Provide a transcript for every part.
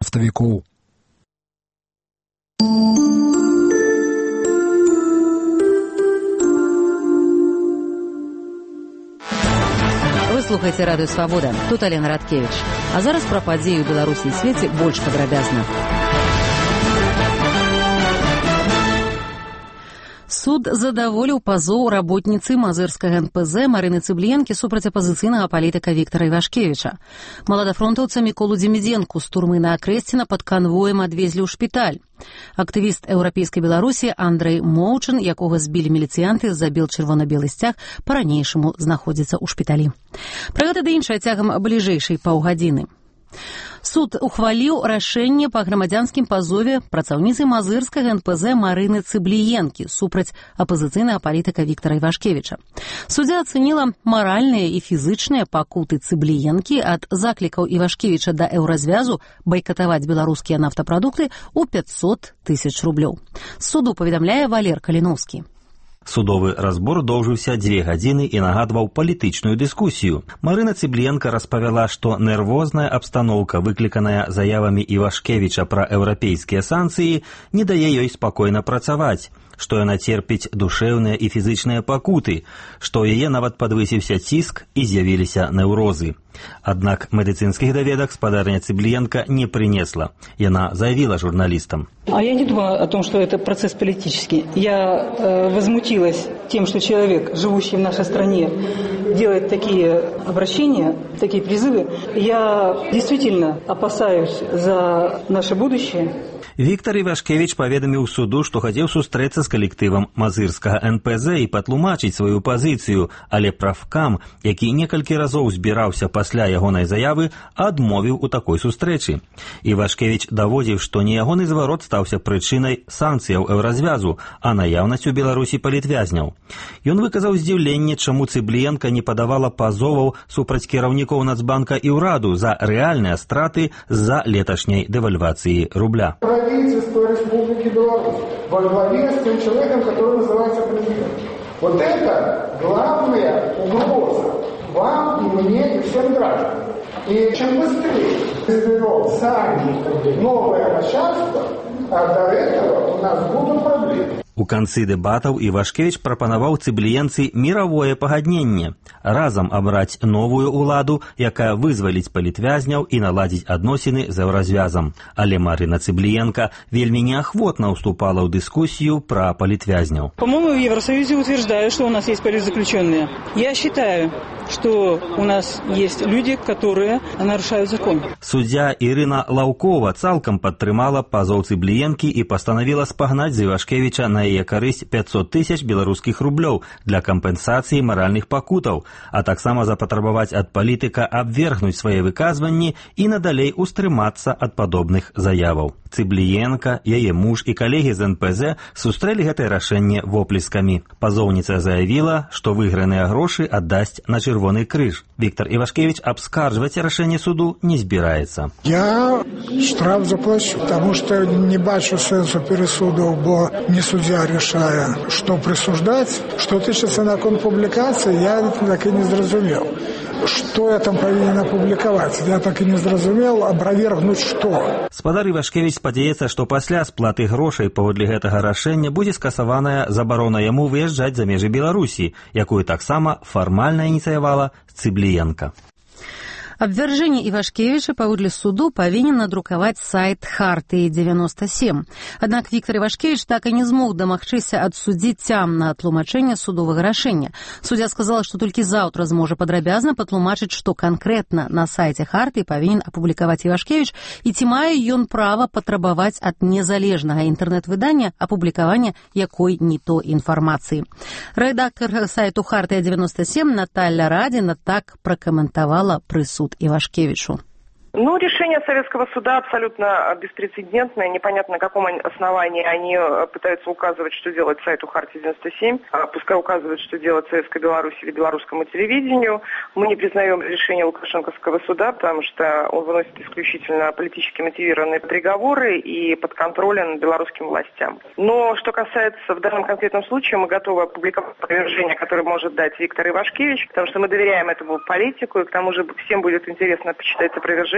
нафтавікоў. Слухайте радыё «Свабода». Тут Алена Радкевич. А зараз пра падзеі ў Беларусі і свеце больш падрабязна. Суд задаволіў пазоў работніцы мазырскага НПЗ Марыны Цыбліенкі супраць апазіцыйнага палітыка Віктара Івашкевіча. Маладафронтаўца Міколу Дземідзенку з турмы на Акрэсціна пад канвоем адвезлі ў шпіталь. Актывіст еўрапейскай Беларусі Андрэй Моўчын, якога збілі міліцыянты, забіл чырвона-белы сцяг, па-ранейшаму знаходзіцца ў шпіталі. Пра гэта ды іншае цягам бліжэйшай паўгадзіны. Суд ухваліў рашэнне па грамадзянскім пазове працаўніцы мазырскага НПЗ Марыны Цыбліенкі супраць апазіцыйнага палітыка Віктара Івашкевіча. Суддзя ацэніла маральныя і фізычныя пакуты Цыбліенкі ад заклікаў Івашкевіча да еўразвязу байкатаваць беларускія нафтапрадукты ў 500 000 рублёў. Суду паведамляе Валер Каліноўскі. Судовы разбор доўжыўся 2 гадзіны і нагадваў палітычную дыскусію. Марына Цыбліенка распавяла, што нервозная абстаноўка, выкліканая заявамі Івашкевіча пра еўрапейскія санкцыі, не дае ёй спакойна працаваць, што яна церпіць душэўныя і фізычныя пакуты, што яе нават падвысіўся ціск і з'явіліся неўрозы. Аднак медыцынскіх даведак спадарня Цыбліенка не принесла. Яна заявила журналистам. А я не думаю о том, что это процесс политический. Я возмутилась тем, что человек, живущий в нашей стране, делает такие обращения, такие призывы. Я действительно опасаюсь за наше будущее. Віктар Івашкевіч паведаміў суду, што хацеў сустрэцца з калектывам мазырскага НПЗ і патлумачыць сваю пазіцыю, але правкам, які некалькі разоў збіраўся пасля ягонай заявы, адмовіў у такой сустрэчы. Івашкевіч даводзіў, што не ягоны зварот стаўся прычынай санкцыяў еўразвязу, а наяўнасць у Беларусі палітвязняў. Ён выказаў здзіўленне, чаму Цыбліенка не падавала пазоваў супраць кіраўнікоў Нацбанка і ўраду за рэальныя страты з-за леташняй дэвальвацыі рубля. Правительство Республики Беларусь во главе с тем человеком, который называется президент. Вот это главная угроза вам и мне и всем гражданам. И чем быстрее изберем сами новое начальство, а до этого у нас будут проблемы. У канцы дэбатаў Івашкевіч прапанаваў Цыбліенцы міравое пагадненне – разам абраць новую ўладу, якая вызваліць палітвязняў і наладзіць адносіны з еўразвязам. Але Марына Цыбліенка вельмі неахвотна уступала ў дыскусію пра палітвязняў. По-моему, в Евросоюзе утверждают, что у нас есть политзаключенные. Я считаю, что у нас есть люди, которые нарушают закон. Суддзя Ірына Лаўкова цалкам падтрымала пазоў Цыбліенкі і пастанавіла спагнаць з Івашкевіча на яе карысць 500 000 беларускіх рублёў для кампенсацыі маральных пакутаў, а таксама запатрабаваць ад палітыка абвергнуць свае выказванні і надалей устрымацца ад падобных заяваў. Цыбліенка, яе муж і калегі з НПЗ сустрэлі гэтае рашэнне воплескамі. Пазоўніца заявіла, што выйграныя грошы аддасць на Чырвоны крыж. Віктар Івашкевіч абскарджваць рашэнне суду не збіраецца. Я штраф заплачу, потому что не бачу сэнсу пересудов, бо не судья решая, что присуждать. Что тычется на конпубликации, я так и не зразумел. Что я там повинен опубликовать? Я так и не зразумел, опровергнуть что. Спадар Івашкевіч спадзяецца, што пасля сплаты грошай паводле гэтага рашэння будзе скасаваная забарона яму выязджаць за межы Беларусі, якую таксама фармальна ініцыявала Цыбліенка. Абвяржэнне Івашкевіча паводле суду павінен надрукаваць сайт Хартыі 97. Аднак Віктар Івашкевіч так і не змог дамагчыся ад суддзі цямна тлумачэння судовага рашэння. Суддзя сказала, што толькі заўтра зможа падрабязна патлумачыць, што канкрэтна на сайце Хартыі павінен апублікаваць Івашкевіч і ці мае ён права патрабаваць ад незалежнага інтэрнэт-выдання апублікавання якой не то інфармацыі. Рэдактар сайту Хартыя 97 Наталья Радіна так пракаментавала прысуд Ивашкевичу. Ну, решение Советского суда абсолютно беспрецедентное. Непонятно, на каком основании они пытаются указывать, что делать сайту Хартии 97. Пускай указывают, что делать Советской Беларуси или белорусскому телевидению. Мы не признаем решение Лукашенковского суда, потому что он выносит исключительно политически мотивированные приговоры и подконтролен белорусским властям. Но что касается в данном конкретном случае, мы готовы опубликовать опровержение, которое может дать Виктор Ивашкевич, потому что мы доверяем этому политику, и к тому же всем будет интересно почитать опровержение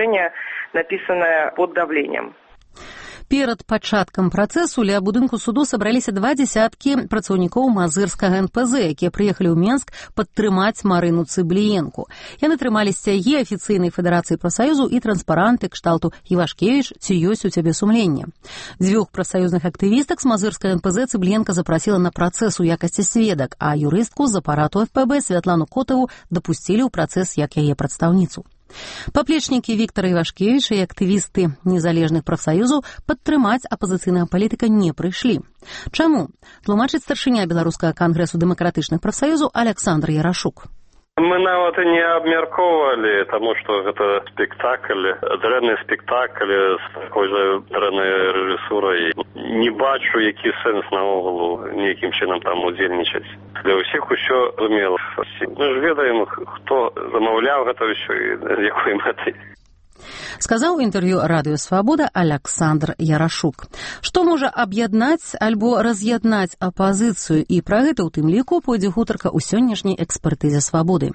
предложение, написанное под давлением. Перад пачаткам працэсу ля будынку суду сабраліся 20 працаўнікоў мазырскага НПЗ, якія прыехалі ў Менск падтрымаць Марыну Цыбліенку. Яны трымалі сцягі афіцыйнай федэрацыі прафсаюзу і транспаранты кшталту «Івашкевіч, ці ёсць у цябе сумленне?». 2 прафсаюзных актывістак з мазырскага НПЗ Цыбліенка запрасіла на працэс у якасці сведак, а юрыстку з апарату ФПБ Святлану Котаву дапусцілі ў працэс як яе прадстаўніцу. Паплечнікі Віктара Івашкевіча і актывісты незалежных прафсаюзаў падтрымаць апазіцыйнага палітыка не прыйшлі. Чаму? Тлумачыць старшыня Беларускага кангрэсу дэмакратычных прафсаюзаў Александр Ярашук. Мы нават і не абмяркоўвалі, таму што гэта спектакль, дрэнны спектакль з такой жа дрэннай рэжысурай. Не бачу, які сэнс наогул нейкім чынам там удзельнічаць. Для ўсіх усё зразумела. Мы ж ведаем, хто замаўляў гэта ўсё і з якой мэтай. Сказаў у інтэрв'ю радыё «Свабода» Александр Ярашук. Што можа аб'яднаць альбо раз'яднаць апазіцыю, і пра гэта ў тым ліку пойдзе гутарка ў сённяшняй экспертызе «Свабоды».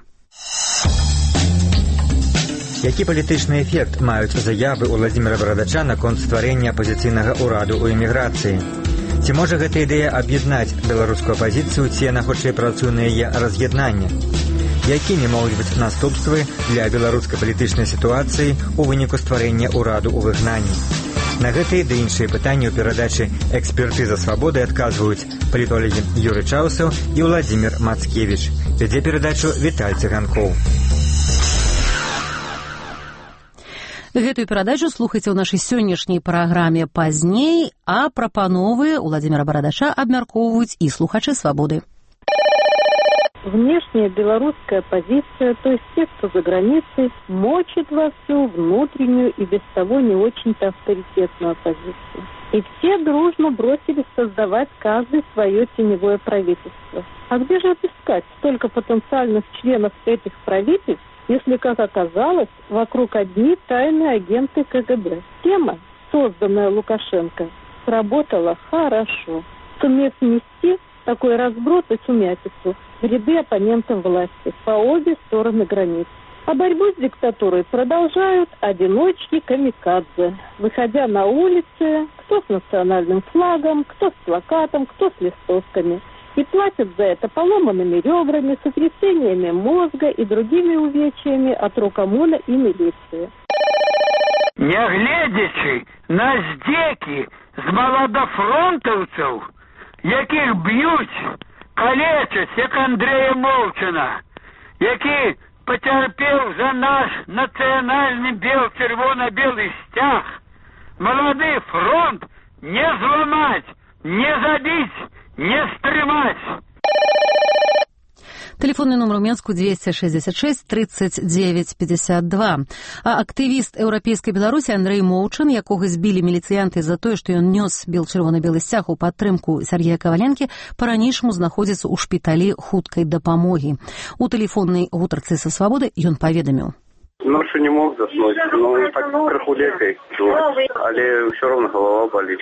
Які палітычны эфект маюць заявы Уладзіміра Барадача наконт стварэння апазіцыйнага ўраду ў эміграцыі? Ці можа гэта ідэя аб'яднаць беларускую апазіцыю, ці яна хутчэй працуе на яе раз'яднанне? Якімі могуць быць наступствы для беларускай палітычнай сітуацыі ў выніку стварэння ўраду ў выгнанні? На гэтыя ды іншыя пытанні ў перадачы «Экспертыза свабоды» адказваюць палітолагі Юрый Чаўсаў і Владзімір Мацкевіч. Вядзе перадачу Віталь Цыганкоў. Гэтую перадачу слухайце ў нашай сённяшняй праграме пазней, а прапановы Уладзіміра Барадача абмяркоўваюць і слухачы «Свабоды». Внешняя белорусская позиция, то есть те, кто за границей, мочит вовсю внутреннюю и без того не очень-то авторитетную оппозицию. И все дружно бросились создавать каждый свое теневое правительство. А где же отыскать столько потенциальных членов этих правительств, если, как оказалось, вокруг одни тайные агенты КГБ? Тема, созданная Лукашенко, сработала хорошо, сумев внести такой разброд и сумятицу в ряды оппонентов власти по обе стороны границ. А борьбу с диктатурой продолжают одиночки-камикадзе, выходя на улицы, кто с национальным флагом, кто с плакатом, кто с листовками. И платят за это поломанными ребрами, сотрясениями мозга и другими увечьями от рукомуна и милиции. Нягледзячы на здзекі з маладафронтаўцаў, якіх б'юць, калечаць, як Андрэя Молчана, які пацярпеў за наш нацыянальны бел-чырвона-белы сцяг, малады фронт не зламаць, не забіць, не стрымаць. Телефонный номер у Менску 266 39 52. А актывіст Еўрапейскай Беларусі Андрэй Моўчан, якога збілі міліцыянты за тое, што ён нёс бел-чырвона-белы сцяг у падтрымку Сергея Каваленкі, па-ранейшаму знаходзіцца ў шпіталі хуткай дапамогі. У тэлефоннай гутарцы са «Свабоды» ён паведаміў. Ночью не мог заснуть, но так крыху легкой, але все равно голова болит.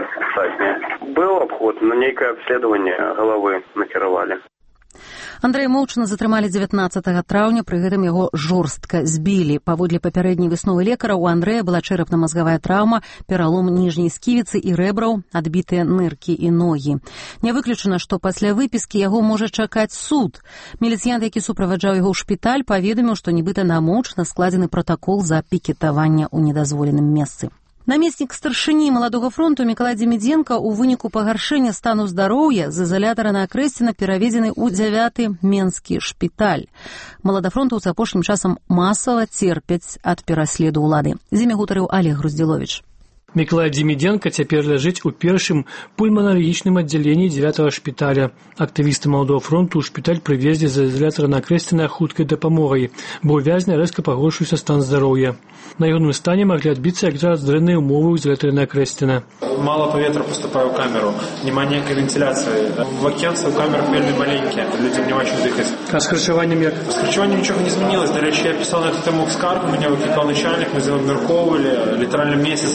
Был обход, но некое обследование головы накіравалі. Андрэя Моўчана затрымалі 19 траўня, пры гэтым яго жорстка збілі. Паводле папярэдняй высновы лекара, у Андрэя была чэрапна-мазгавая траўма, пералом ніжняй сківіцы і рэбраў, адбітыя ныркі і ногі. Не выключана, што пасля выпіскі яго можа чакаць суд. Міліцыянт, які суправаджаў яго ў шпіталь, паведаміў, што нібыта на Моўчана складзены пратакол за пікетаванне ў недазволеным месцы. Намеснік старшыні маладога фронту Мікалай Дзімідзенка ў выніку пагаршэння стану здароўя з ізалятара на Акрэсціна пераведзены ў 9-й Менскі шпіталь. Маладафронтаўцы апошнім часам масава церпяць ад пераследу ўлады. З імі гутарыў Олег Груздзіловіч. Мікалай Дзімідзенка цяпер ляжыць у першым пульманалагічным аддзяленні 9-го шпіталя. Актывісты маладога фронту ў шпіталь прывезлі з ізалятара на Акрэсціна хуткай дапамогай, бо ў вязня рэзка пагоршыўся стан здароўя. На ягоным стане маглі адбіцца якраз дрэнныя ўмовы ў ізалятары на Акрэсціна. Мало паветра поступае ў камеру, няма ніякай вентиляцыі. Вакенцы ў камерах вельмі маленькія, людзям няма чым дыхаць. А з харчаваннем як? З харчаваннем нічога не змянілася. Дарэчы, я пісаў на эту тэму скаргу, меня выклікаў начальник, мы з ім абмяркоўвалі. Літаральна месяц таму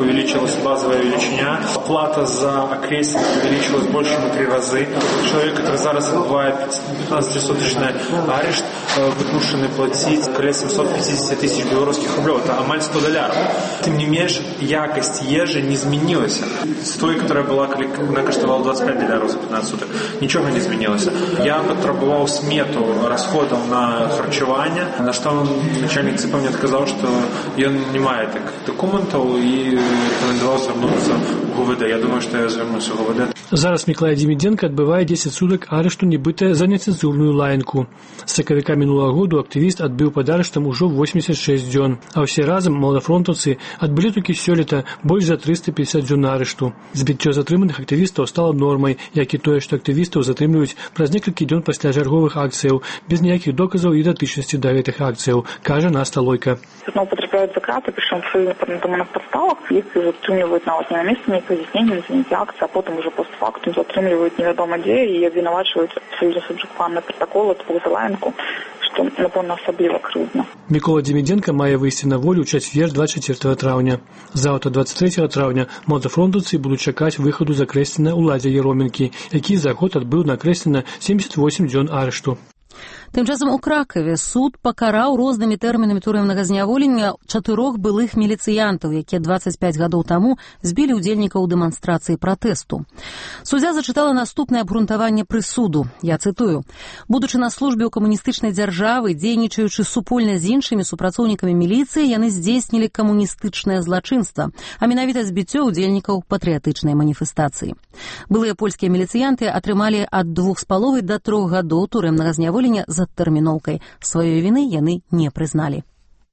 увеличилась базовая величина, оплата за окрестность увеличилась больше, чем в 3 разы. Человек, который зараз отбывает 15-суточный арешт, вымушены платить около 750 тысяч белорусских рублей. Это амаль $100. Тем не менее, якость ежи не изменилась. С той, которая была, она коштовала $25 за 15 суток. Ничего не изменилось. Я потребовал смету расходов на харчевание, на что начальник ЦИПа мне сказал, что он не має документов и рекомендовал звернутися в ГУВД. Я думаю, что я звернуся в ГУВД. Зараз Миколай Демиденко адбывае 10 сутак арешту нібыта за нецэнзурную лаянку. З сакавіка мінулага году актывіст адбыў пад арештам ужо 86 дзён, а ўсе разам маладафронтаўцы адбылі толькі сёлета больш за 350 дзён арешту. Збіццё затрыманых актывістаў стала нормай, як і тое, што актывістаў затрымліваюць праз некалькі дзён пасля чарговых акцыяў, без ніякіх доказаў і датычнасці да гэтых акцыяў, кажа Наста Лойка. Снова потрапляют за краты, причем в своих на подставах, их затрымліваюць нават не на месте, не пазітнення, не акції, а потом уже постфактум затрымліваюць невядома дзе і абвінавачваюць Союза субжектвам на протокол от залаянку, што, напэўна, асабліва крыўдна. Микола Демиденко мае выйсці на волю ў чацвер 24 траўня. Заўтра 23 траўня маладафронтаўцы будуць чакаць выхаду з Акрэсціна ўладзе Ероменкі, які за год адбыў на Акрэсціна 78 дзён арешту. Тым часам у Кракаве суд пакараў рознымі тэрмінамі турэмнага зняволення 4 былых міліцыянтаў, якія 25 гадоў таму збілі ўдзельнікаў дэманстрацыі пратэсту. Суддзя зачытала наступнае абгрунтаванне прысуду. Я цытую: «Будучы на службе ў камуністычнай дзяржавы, дзейнічаючы супольна з іншымі супрацоўнікамі міліцыі, яны здзейснілі камуністычнае злачынства, а менавіта збіццё ўдзельнікаў патрыятычнай маніфестацыі. Былыя польскія міліцыянты атрымалі ад 2,5 да 3 гадоў турэмнага зняволення за тэрміноўкай. Сваёй віны яны не прызналі.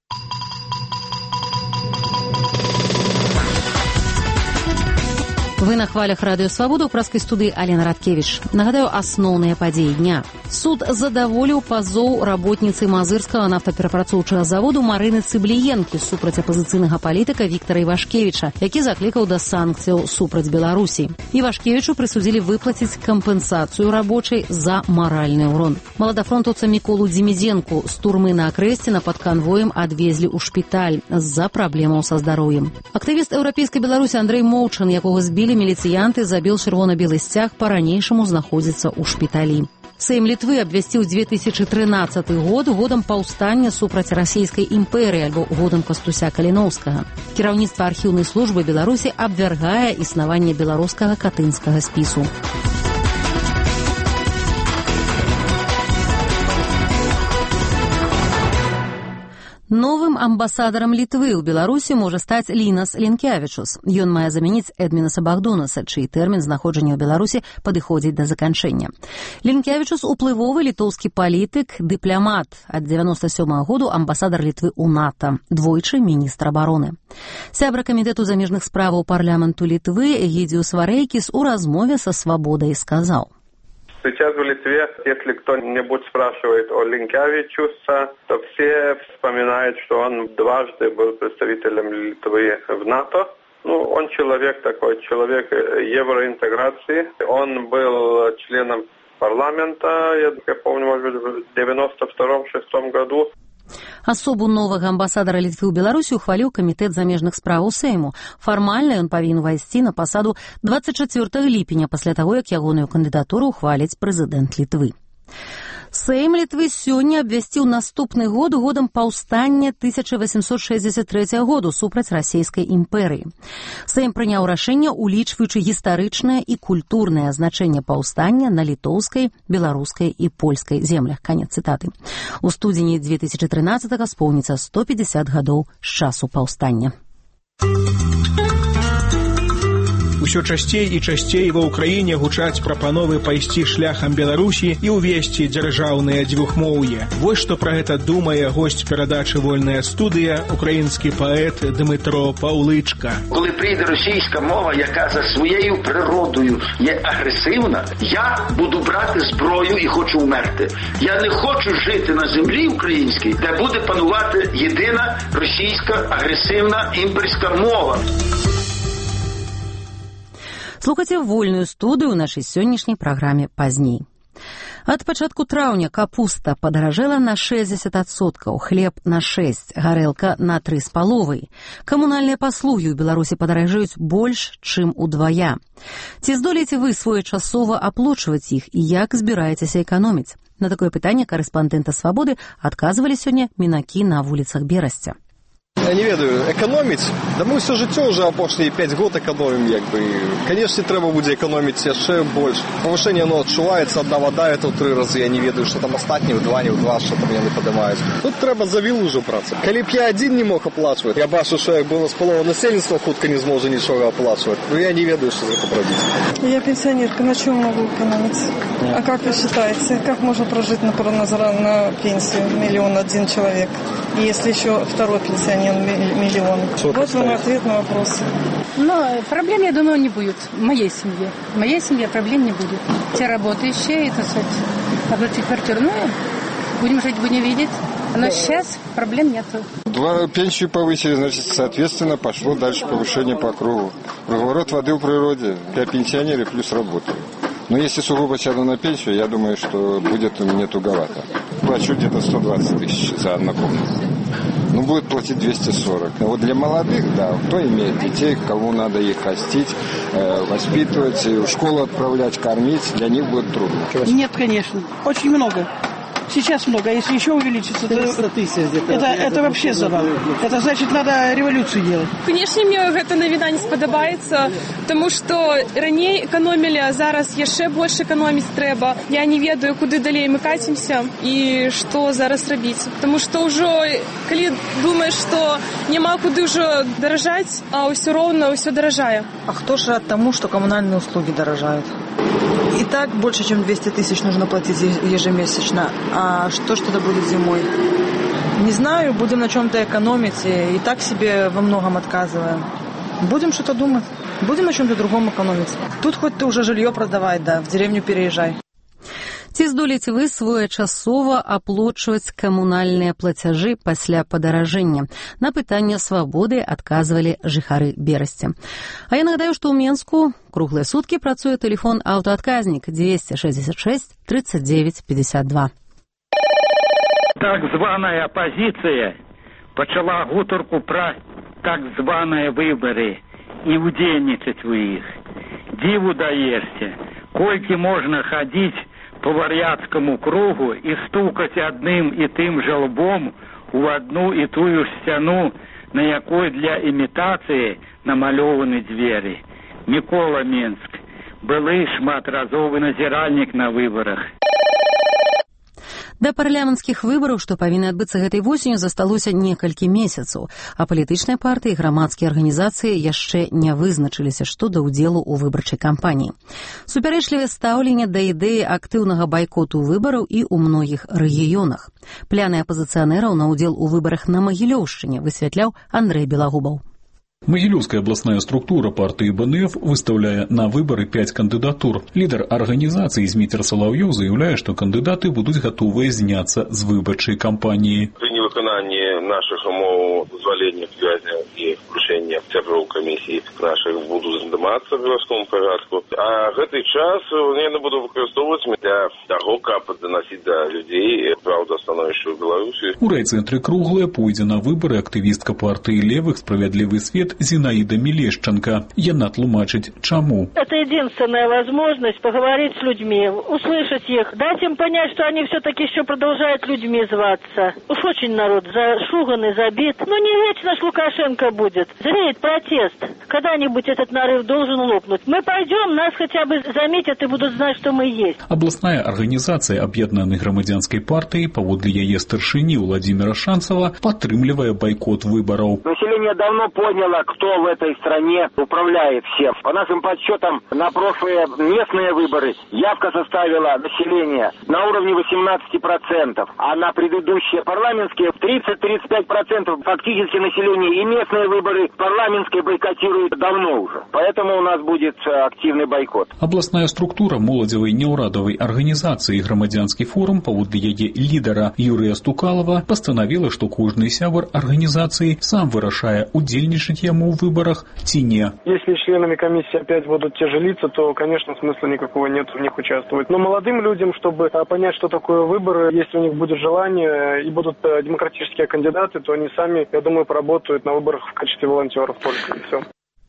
Вы на хвалях Радыё Свабода, ў праскай студыі Алена Радкевіч. Нагадаю, асноўныя падзеі дня. Суд задаволіў пазоў работніцы Мазырскага нафтаперапрацоўчага заводу Марыны Цыбліенкі супраць апазіцыйнага палітыка Віктара Івашкевіча, які заклікаў да санкцыяў супраць Беларусі. Івашкевічу прысудзілі выплаціць кампенсацыю рабочай за маральны ўрон. Маладафронтаўца Міколу Демідзенку з турмы на Акрэсціна пад канвоем адвезлі ў шпіталь з-за праблемаў са здароўем. Актывіст еўрапейскай Беларусі Андрэй Моўчан, якога збілі міліцыянты, забіл чырвона-белы сцяг, па-ранейшаму знаходзіцца ў шпіталі. Сейм Літвы абвясціў 2013 год годам паўстання супраць расійскай імперыі альбо годам Кастуся Каліноўскага. Кіраўніцтва архіўнай службы Беларусі абвяргае існаванне беларускага катынскага спісу. Новым амбасадарам Літвы ў Беларусі можа стаць Лінас Лінкявічус. Ён мае замяніць Эдмінаса Багдунаса, чый тэрмін знаходжання ў Беларусі падыходзіць да заканчэння. Лінкявічус уплывовы літоўскі палітык, дыпламат. Ад 97 году амбасадар Літвы ў НАТО, двойчы міністр абароны. Сябра камітэту замежных справаў парламенту Літвы Эгідзіус Варэйкіс у размове са Свабодай сказаў: Сейчас в Литве, если кто-нибудь спрашивает о Линкявичусе, то все вспоминают, что он дважды был представителем Литвы в НАТО. Он человек такой, человек евроинтеграции. Он был членом парламента, я помню, может быть, в 92-6 году. Асобу новага амбасадара Літвы ў Беларусі ухваліў камітэт замежных справаў Сейму. Фармальна ён павінен увайсці на пасаду 24 ліпеня пасля таго, як ягоную кандыдатуру ухваліць прэзідэнт Літвы. Сейм Літвы сёння абвясціў наступны год годам паўстання 1863 году супраць расійскай імперыі. Сейм прыняў рашэнне, улічваючы гістарычнае і культурнае значэнне паўстання на літоўскай, беларускай і польскай землях. Канец цытаты. У студзені 2013-го споўніцца 150 гадоў з часу паўстання. Усё часцей і часцей ва ўкраіне гучаць прапановы пайсці шляхам Беларусі і ўвесці дзяржаўнае дзвюхмоўе. Вось што пра гэта думае госць перадачы «Вольная студыя», украінскі паэт Дмитро Павличка. Коли прийде російська мова, яка за своєю природою є агресивна, я буду брати зброю і хочу вмерти. Я не хочу жити на землі українській, де буде панувати єдина російська агресивна імперська мова. Слухайце вольную студыю ў нашай сённяшняй праграме пазней. Ад пачатку траўня капуста падаражэла на 60%, хлеб на 6%, гарэлка на 3,5%. Камунальныя паслугі ў Беларусі падаражаюць больш, чым удвая. Ці здолееце вы своечасова аплочваць іх і як збіраецеся эканоміць? На такое пытанне корэспандэнта «Свабоды» адказвалі сёння мінакі на вуліцах Берасця. Я не ведаю, экономить? Да мы все жыццё уже апошние 5 год экономим, Конечно, трэба будзе экономить яшчэ больш. Повышение, оно адчуваецца, одна вода, это 3 разы, я не ведаю, что там астатние, в 2, что там яны падымаюць. Тут трэба за вілу ўжо праца. Калі б я один не мог оплачивать, я бачу, что як было з полова насельніцтва, хутка не зможа нічога оплачивать. Но я не ведаю, что за это робіць. Я пенсионерка, на чем могу экономить? А как вы считаете, как можно прожить на пенсию 1 миллион один человек? И если еще второй пенсионер миллион. Вот вам ответ на вопрос. Но проблем, я думаю, не будет в моей семье. В моей семье проблем не будет. Те работающие, оплатить квартиру, будем жить, будем видеть. Но сейчас проблем нету. Пенсию повысили, значит, соответственно, пошло дальше повышение по кругу. Круговорот воды в природе для пенсионеров плюс работы. Но если сугубо сяду на пенсию, я думаю, что будет у меня туговато. Плачу где-то 120 тысяч за однокомнатную. Будет платить 240. Но вот для молодых, да, кто имеет детей, кому надо их растить, воспитывать, в школу отправлять, кормить, для них будет трудно. Нет, конечно. Очень много. Сейчас много, а если еще увеличится, то это вообще забавно. Это значит, надо революцию делать. Конечно, мне гэта навіна не спадабаецца, тому што раней эканомілі, а зараз яшчэ больш эканоміць трэба. Я не ведаю, куды далей мы кацімся і што зараз рабіць. Тому што ўжо, калі думаеш, што няма куды ўжо даражаць, а ўсё роўна ўсё даражае. А хто ж рад тому, что коммунальные услуги дорожают? И так больше, чем 200 тысяч нужно платить ежемесячно. А что ж тогда будет зимой? Не знаю, будем на чем-то экономить. И так себе во многом отказываем. Будем что-то думать. Будем на чем-то другом экономить. Тут хоть ты уже жилье продавай, да, в деревню переезжай. Ці здолееце вы своечасова аплочваць камунальныя плацяжы пасля падаражэння? На пытанне «Свабоды» адказвалі жыхары Берасця. А я нагадаю, што ў Менску круглыя суткі працуе тэлефон аўтаадказнік 266 39 52. Так званая апозіцыя пачала гутарку пра так званыя выбары і ўдзельнічаць у іх. Дзіву даешся, колькі можна хадзіць по вар'яцкому кругу и стукать одним и тем же лбом в одну и тую стену, на якой для имитации намалёваны двери. Микола, Минск. Былы шматразовы назіральнік на выборах. Да парламенцкіх выбараў, што павінны адбыцца гэтай восенню, засталося некалькі месяцаў, а палітычныя партыі і грамадскія арганізацыі яшчэ не вызначыліся што да ўдзелу ў выбарчай кампаніі. Супярэчлівае стаўленне да ідэі актыўнага байкоту выбараў і ў многіх рэгіёнах. Пляны апазіцыянераў на ўдзел у выбарах на Магілёўшчыне высвятляў Андрэй Белагубаў. Могилевская областная структура партии БНФ выставляет на выборы 5 кандидатур. Лидер организации Змитер Соловьев заявляет, что кандидаты будут готовы зняться с выборчей кампании. При невыконании наших умов, позволения связи и включения террору комиссии наших будут здыматься в городском порядку. А этот час я буду выкористовывать для того, как доносить до людей правду становящую в Беларуси. У райцентре Круглая пойдзе на выборы активистка партии левых «Справедливый свет» Зинаида Мелешченко. Яна тлумачить, чему. Это единственная возможность поговорить с людьми, услышать их, дать им понять, что они все-таки еще продолжают людьми зваться. Уж очень народ зашуганный, забит. Но не вечно ж Лукашенко будет. Зреет протест. Когда-нибудь этот нарыв должен лопнуть. Мы пойдем, нас хотя бы заметят и будут знать, что мы есть. Областная организация Объединенной громадянской партии, паводле яе старшыні Владимира Шанцева, падтрымлівае бойкот выборов. Население давно поняло, кто в этой стране управляет всем. По нашим подсчетам, на прошлые местные выборы явка составила население на уровне 18%, а на предыдущие парламентские в 30-35%. 95% фактически населения и местные выборы, парламентские бойкотируют давно уже. Поэтому у нас будет активный бойкот. Абласная структура моладзевай няўрадавай арганізацыі «Грамадзянскі форум» паводле яе лідара Юрыя Стукалова пастанавіла, што кожны сябар арганізацыі сам вырашае, удзельнічаць яму ў выбарах ці не. Если членами комиссии опять будут те же лица, то, конечно, смысла никакого нет в них участвовать. Но молодым людям, чтобы понять, что такое выборы, если у них будет желание и будут демократические кандидаты, то они сами, я думаю, поработают на выборах в качестве волонтеров только, и все.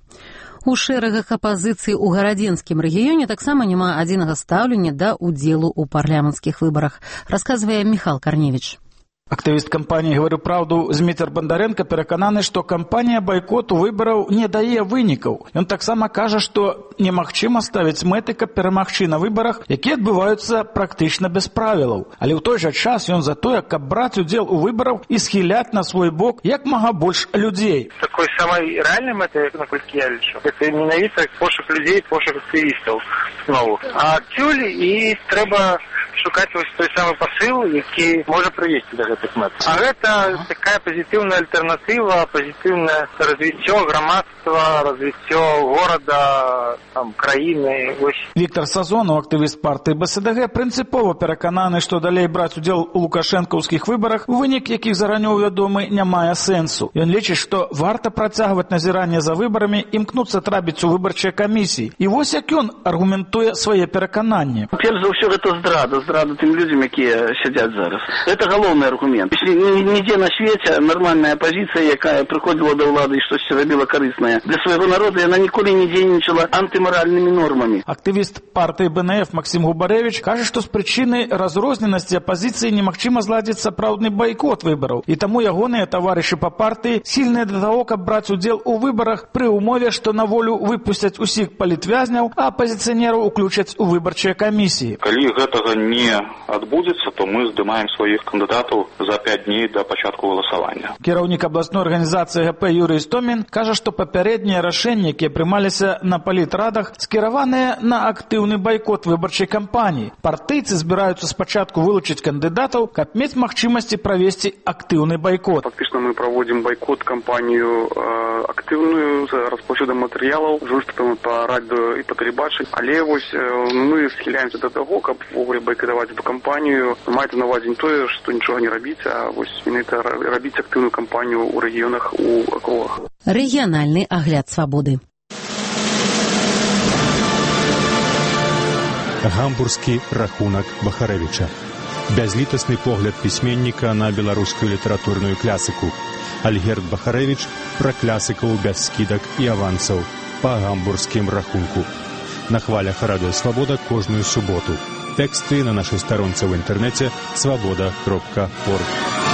У шэрагах апазіцыі ў гарадзенскім рэгіёне таксама няма адзінага стаўлення да ўдзелу ў парламенцкіх выбарах, расказвае Михал Карневіч. Актывіст кампаніі «Говорю правду» Зміцер Бандаренко перакананы, што кампанія байкоту выбараў не дае вынікаў. Ён таксама кажа, што немагчыма ставіць мэты, каб перамагчы на выбарах, якія адбываюцца практычна без правілаў. Але ў той жа час ён за тое, каб браць удзел у выбарах і схіляць на свой бок як мага больш людзей. Такой самой реальной мэтай, наколькі я лічу, это менавіта пошук людзей, пошук актывістаў знову. А адсюль і трэба шукаць вось той самы пасыл, які можа прывесці да гэтых мэт. А гэта такая пазітыўная альтэрнатыва, пазітыўнае развіццё грамадства, развіццё горада, там, краіны. Віктор Сазонаў, актывіст партыі БСДГ, прынцыпова перакананы, што далей браць удзел у лукашэнкаўскіх выбарах, вынік якіх зараней вядомы, не мае сэнсу. Ён лічыць, што варта працягваць назіранне за выбарамі, імкнуцца трапіць у выбарчыя камісіі. І вось як ён аргументуе свае перакананні. Перш за ўсё, гэта здрада тым людзям, якія сядзяць зараз. Это галоўны аргумент. Если нідзе на свеце нармальная апозіцыя, якая прыходзіла да ўлады і штосьці рабіла карыснае для свайго народа, яна ніколі не дзейнічала антымаральнымі нормамі. Актывіст партыі БНФ Максим Губаревич кажа, што з прычыны разрозненасці апозіцыі немагчыма зладзіць сапраўдны байкот выбараў. І таму ягоныя таварышы па партыі сільныя да таго, каб браць удзел у выбарах пры ўмове, што на волю выпусцяць усіх палітвязняў, а апазіцыянераў уключаць у выбарчыя камісіі. Калі гэтага не адбудзецца, то мы здымаем сваіх кандыдатаў за 5 дней да пачатку галасавання. Кіраўнік абласной арганізацыі ГП Юрый Істомін кажа, што папярэднія рашэнні, якія прымаліся на палітрадах, скіраваныя на актыўны байкот выбарчай кампаніі. Партыйцы збіраюцца спачатку вылучыць кандыдатаў, каб мець магчымасці правесці актыўны байкот. Фактычна мы праводзім байкот кампанію актыўную з распаўсюдам матэрыялаў, з выступамі па радыё і па тэлебачанні. Але вось мы схіляемся да таго, каб увогуле байкатаваць эту кампанію. Маецца на ўвазе не тое, што нічога не рабіць, а вось менавіта рабіць актыўную кампанію ў рэгіёнах, у акругах. Рэгіянальны агляд свабоды. Гамбургскі рахунак Бахарэвіча. Бязлітасны погляд пісьменніка на беларускую літаратурную класіку. Альгерд Бахарэвіч пра класікаў без скідак і авансаў па гамбургскім рахунку. На хвалях Радыё Свабода кожную суботу. Тэксты на нашай старонцы ў інтэрнэце свабода.орг.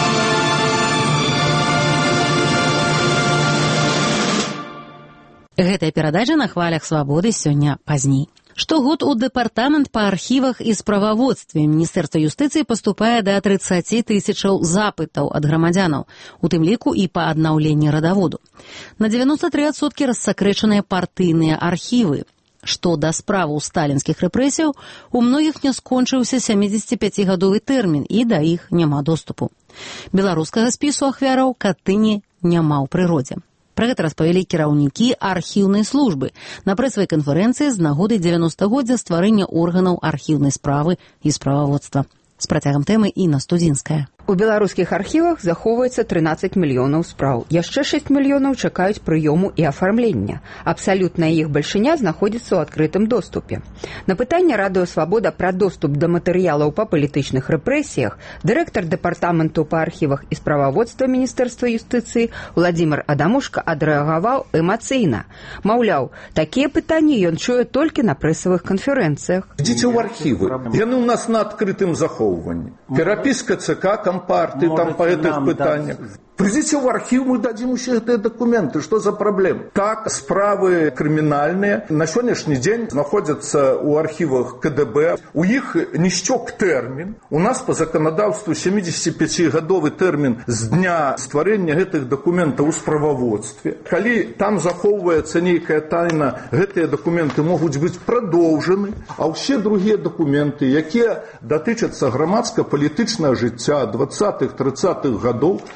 Гэтая перадача на хвалях свабоды сёння пазней. Штогод у дэпартамент па архівах і справаводстве Міністэрства юстыцыі паступае да 30 тысячаў запытаў ад грамадзянаў, у тым ліку і па аднаўленні радаводу. На 93% рассакрэчаныя партыйныя архівы. Што да справаў сталінскіх рэпрэсіяў, у многіх не скончыўся 75-гадовы тэрмін і да іх няма доступу. Беларускага спісу ахвяраў Катыні няма ў прыродзе. Пра гэта распавялі кіраўнікі архіўнай службы на прэсавай канферэнцыі з нагоды 90-годдзя стварэння органаў архіўнай справы і справаводства. З працягам тэмы Інна Студзінская. У беларускіх архівах захоўваецца 13 мільёнаў спраў. Яшчэ 6 мільёнаў чакаюць прыёму і афармлення. Абсалютная іх бальшыня знаходзіцца ў адкрытым доступе. На пытанне Радыё Свабода пра доступ да матэрыялаў па палітычных рэпрэсіях дырэктар дэпартаменту па архівах і справаводства Міністэрства юстыцыі Владзімір Адамушка адрэагаваў эмацыйна. Маўляў, такія пытанні ён чуе толькі на прэсавых канферэнцыях. Ідзіце ў архівы. Яны ў нас на адкрытым захоўванні. Перапіска ЦК компартии там по этих пытаниях. Придите в архив, мы дадим все эти документы. Что за проблема? Так, справы криминальные на сегодняшний день находятся у архивах КДБ. У них не истек термин. У нас по законодавству 75-годовый термин с дня створения этих документов у справаводстве. Коли там заховывается некая тайна, эти документы могут быть продолжены, а все другие документы, которые дотычатся громадско-политичного життя 20-30-х годов, ну,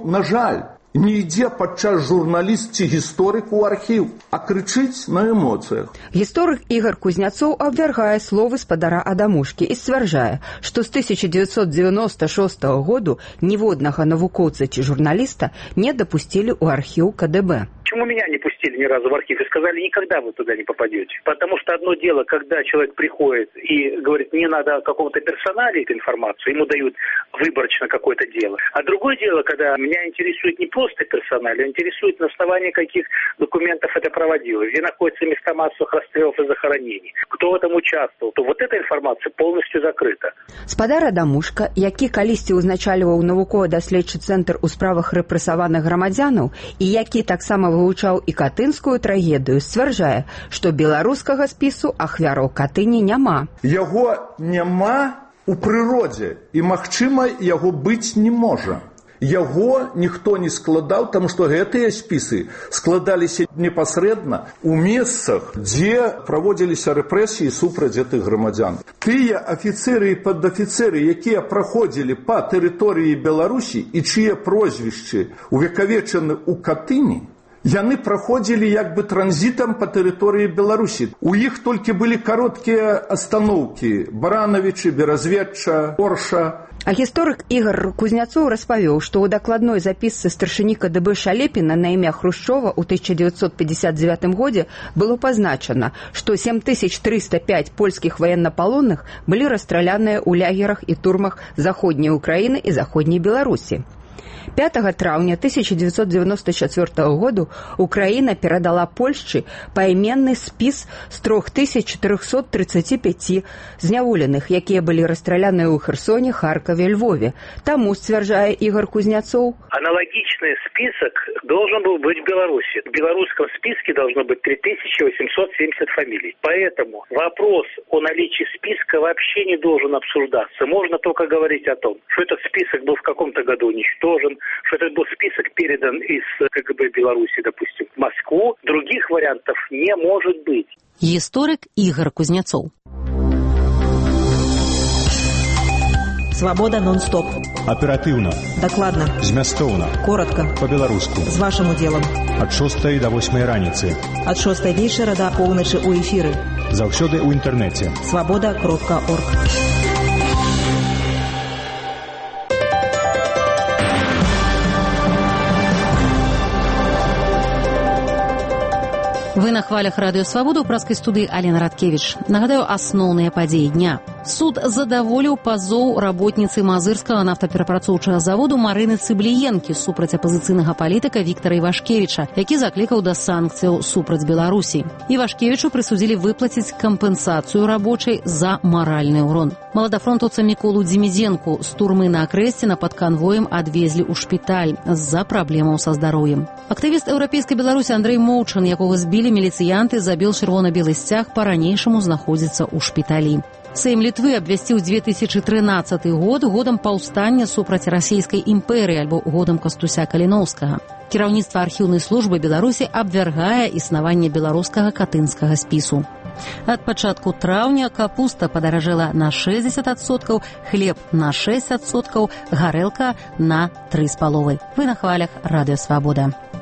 на жаль, не ідзе падчас журналіст ці гісторык у архіў, а крычыць на эмоцыях. Гісторык Ігор Кузнецоў абвяргае словы спадара Адамушкі і сцвярджае, што з 1996 году ніводнага навукоўца ці журналіста не дапусцілі ў архіў КДБ. Почему меня не пустили ни разу в архив и сказали, никогда вы туда не попадете? Потому что одно дело, когда человек приходит и говорит, мне надо о каком-то персонале эту информацию, ему дают выборочно какое-то дело. А другое дело, когда меня интересует не просто персональ, а интересует на основании каких документов это проводилось, где находятся места массовых расстрелов и захоронений, кто в этом участвовал, то вот эта информация полностью закрыта. Спадар Адамушка, які калісьці ўзначальваў навукова-даследчы цэнтр у справах рэпрэсаваных грамадзянаў і які таксама вывучаў і катынскую трагедыю, сцвярджае, што беларускага спісу ахвяраў Катыні няма. Яго няма у прыродзе і, магчыма, яго быць не можа. Яго ніхто не складаў, таму што гэтыя спісы складаліся непасрэдна ў месцах, дзе праводзіліся рэпрэсіі супраць гэтых грамадзян. Тыя афіцэры і падафіцэры, якія праходзілі па тэрыторыі Беларусі і чые прозвішчы увекавечаны ў Катыні, яны праходзілі як бы транзітам па тэрыторыі Беларусі. У іх толькі былі кароткія астаноўкі: Баранавічы, Беразведча, Орша. А гісторык Ігор Кузнецоў распавёў, што ў дакладной запісцы старшыні КДБ Шалепіна на імя Хрушчова ў 1959 годзе было пазначана, што 7305 польскіх ваеннапалонных былі расстраляныя ў лягерах і турмах заходняй Украіны і заходняй Беларусі. 5 траўня 1994 году Украіна перадала Польшчы пайменны спіс з 3435 зняволеных, якія былі расстраляныя ў Херсоне, Харкове, Львове. Таму, сцвярджае Ігор Кузнецоў, аналогичный список должен был быть в Беларуси. В белорусском списке должно быть 3870 фамилий. Поэтому вопрос о наличии списка вообще не должен обсуждаться. Можно только говорить о том, что этот список был в каком-то году уничтожен, что этот был список передан из КГБ Беларуси, допустим, в Москву. Других вариантов не может быть. Историк Игорь Кузнецов. Свобода нон-стоп. Аперативно. Докладно. Змястоўна. Коротко. По-беларуску. З вашим удзелам. Ад 6 до 8 раніцы. Ад 6 вечара до поўначы ў эфіры. Заўсёды ў інтэрнэце. Свобода.орг. Вы на хвалях радыё Свабода, ў праскай студыі Алена Радкевіч. Нагадаю, асноўныя падзеі дня. Суд задаволіў пазоў работніцы Мазырскага нафтаперапрацоўчага заводу Марыны Цыбліенкі супраць апазіцыйнага палітыка Віктара Івашкевіча, які заклікаў да санкцыяў супраць Беларусі. Івашкевічу прысудзілі выплаціць кампенсацыю рабочай за маральны ўрон. Маладафронтаўца Міколу Дзімідзенку з турмы на Акрэсціна пад канвоем адвезлі ў шпіталь з-за праблемаў са здароўем. Актывіст еўрапейскай Беларусі Андрэй Моўчан, якога збілі міліцыянты, забіл чырвона-белы сцяг, па-ранейшаму знаходзіцца ў шпіталі. Сейм Літвы абвясціў 2013 год годам паўстання супраць расійскай імперыі альбо годам Кастуся Каліноўскага. Кіраўніцтва архіўнай службы Беларусі абвяргае існаванне беларускага катынскага спісу. Ад пачатку траўня капуста падаражэла на 60%, хлеб на 6%, гарэлка на 3,5%. Вы на хвалях радыё Свабода.